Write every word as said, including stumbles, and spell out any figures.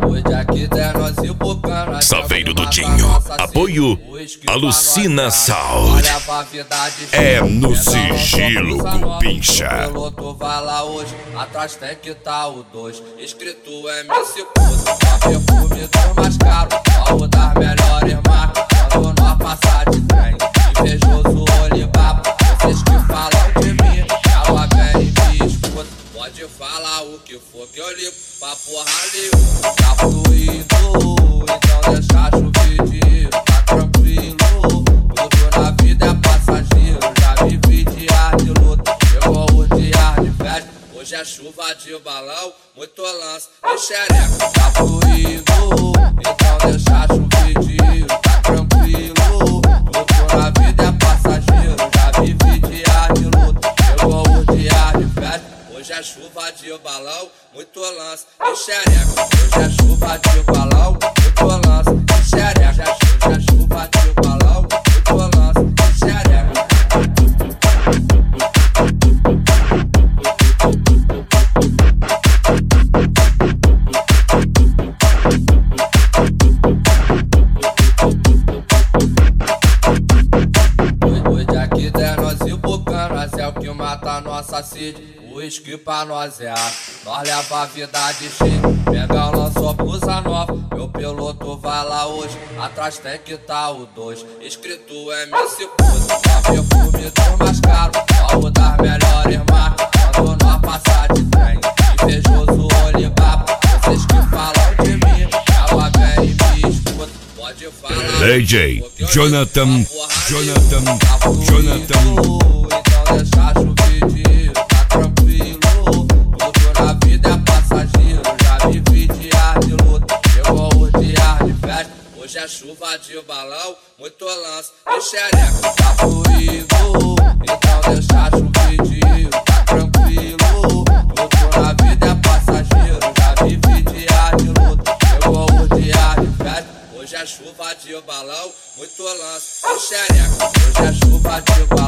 Saveiro do Dinho, apoio Alucina Sound. É no sigilo, Cupincha. O piloto vai lá hoje, atrás tem que tá o dois. Escrito M C Pose, a perfume do mais caro. Qual das melhores marcas, quando nós passar de trem. Invejoso Olibaba, vocês que falam de mim, ela vem e me escuta. Pode falar o que for que eu ligo pra porra ali. Tá fluindo, então deixa chover dinheiro, tá tranquilo. Tudo na vida é passageiro, já vivi dias de luta, chegou o dia de festa. Hoje é chuva de balão, muito lance e xereca. Tá fluindo, então deixa chover dinheiro, tá tranquilo. Tudo na vida é passageiro, já vivi dias de luta, chegou o dia de festa. Hoje é chuva de balão, muito lance e xereca. Hoje é chuva de balão, muito lance e xereca. Hoje é chuva de balão, muito lance e xereca. Hoje aqui tem nós e o Bucanas, é o que mata a nossa sede. O uísque pra nós é ar, nós leva a vida de cheio. Pega, lançou blusa nova, meu piloto vai lá hoje. Atrás tem que tá o dois, escrito M C Pose. A perfume do mais caro, qual das melhores marcas, quando nós passar de trem. Invejoso Olibaba, vocês que falam de mim, ela vem e me escuta. Pode falar D J Jonathan, Jonathan, Jonathan. Então deixa chover dinheiro, tá tranquilo. Tudo na vida é passageiro, já vivi dias de luta, chegou o dia de festa. Hoje é chuva de balão, muito lance e xereca. Tá fluindo, então deixa chover dinheiro, tá tranquilo. Tudo na vida é passageiro, já vivi dias de luta, chegou o dia de festa. Hoje é chuva de balão, muito lance e xereca. Hoje é chuva de balão.